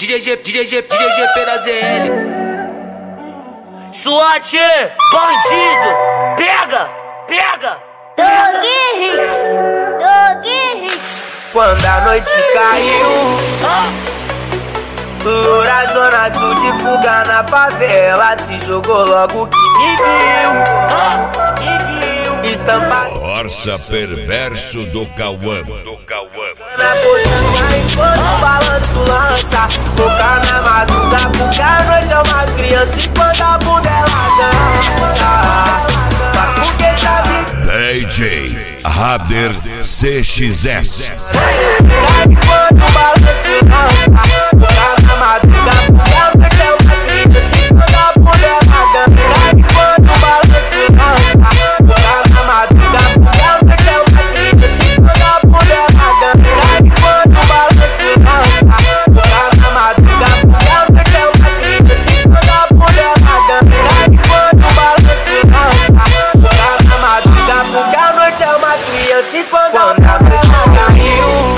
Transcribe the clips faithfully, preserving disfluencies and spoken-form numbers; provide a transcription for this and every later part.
D J, D J, D J P da Z L. SWAT, bandido, pega, pega. Dog Hits, Dog Hits. Quando a noite caiu, loura zona azul de fuga na favela, se jogou logo que me viu, logo que me viu. Estampado Orça perverso do Cauã. na botinha enquanto o balanço lança. Tocar na madruga porque a noite é uma criança e quando a bunda ela dança. Mas porque sabe D J Rader C X S. Cai quando o balanço lança. Tocar na madruga porque a noite é uma criança e quando a bunda ela dança. Cai quando o balanço lança. Tocar na madruga porque a noite é uma criança e quando a bunda ela dança. Cai quando o balanço lança. Tocar na madruga porque a noite é uma criança e quando a bunda ela dança. Cai quando o balanço lança. Tocar na madruga porque a noite é uma criança e quando a bunda ela caiu.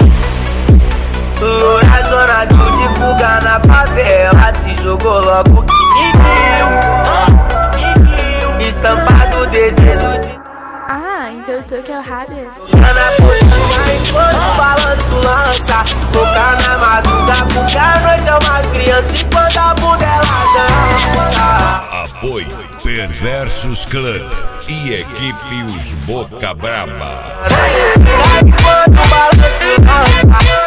Loura zona azul de fuga na favela, se jogou logo que me viu, me viu. Estampado desejo de Ah, então eu tô que é o Rader. tocar na botinha enquanto o balanço lança. Tocar na madruga porque a noite é uma criança e quando a bunda ela dança. Apoio Perversos Clã e equipe Os Boca Braba. Cai quando o balanço lança.